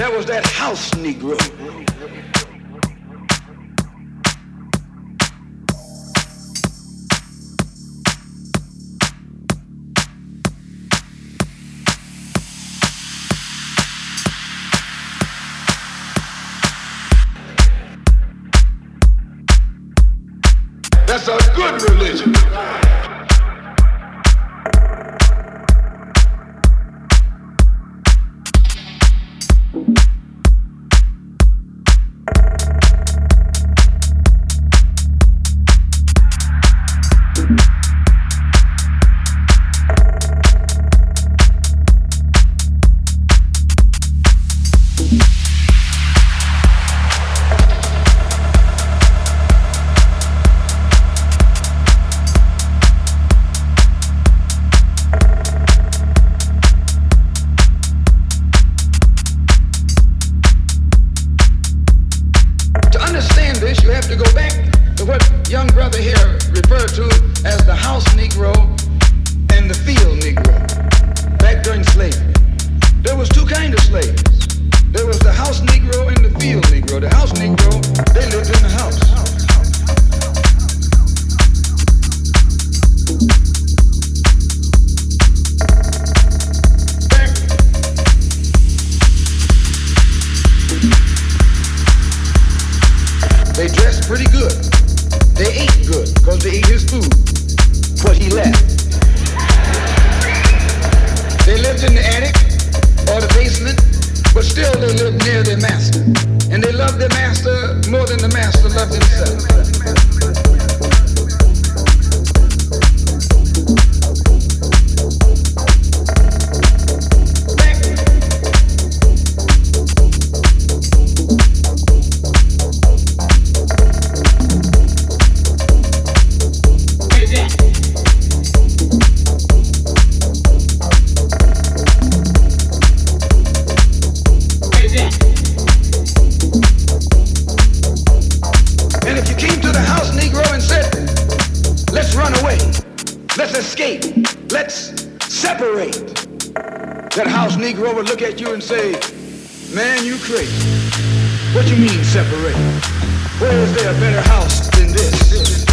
was that house Negro. That's a good religion. You have to go back to what young brother here referred to as the house Negro and the field Negro. Back during slavery, there was two kinds of slaves. There was the house Negro and the field Negro. The house Negro, they lived in the house. They dressed pretty good. They ate good because they ate his food, what he left. They lived in the attic or the basement, but still they lived near their master. And they loved their master more than the master loved himself. Let's escape. Let's separate. That house Negro would look at you and say, man, you crazy. What you mean separate? Where is there a better house than this?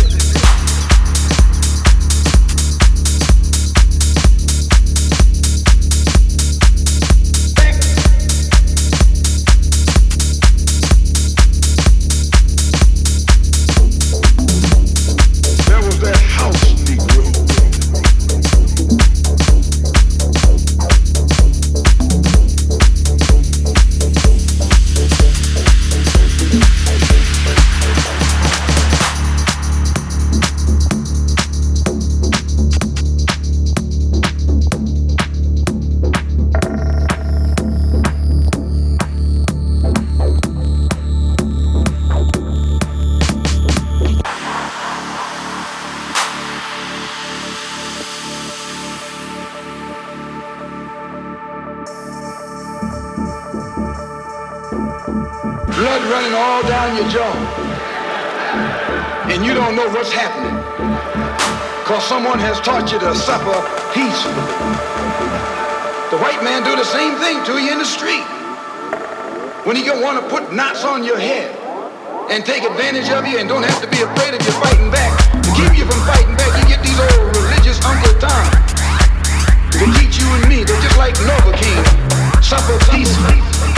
Blood running all down your jaw. And you don't know what's happening. Because someone has taught you to suffer peacefully. The white man do the same thing to you in the street. When he gonna want to put knots on your head and take advantage of you and don't have to be afraid of you fighting back. To keep you from fighting back, you get these old religious Uncle Tom to teach you and me. They're just like Novocaine. Suffer peacefully.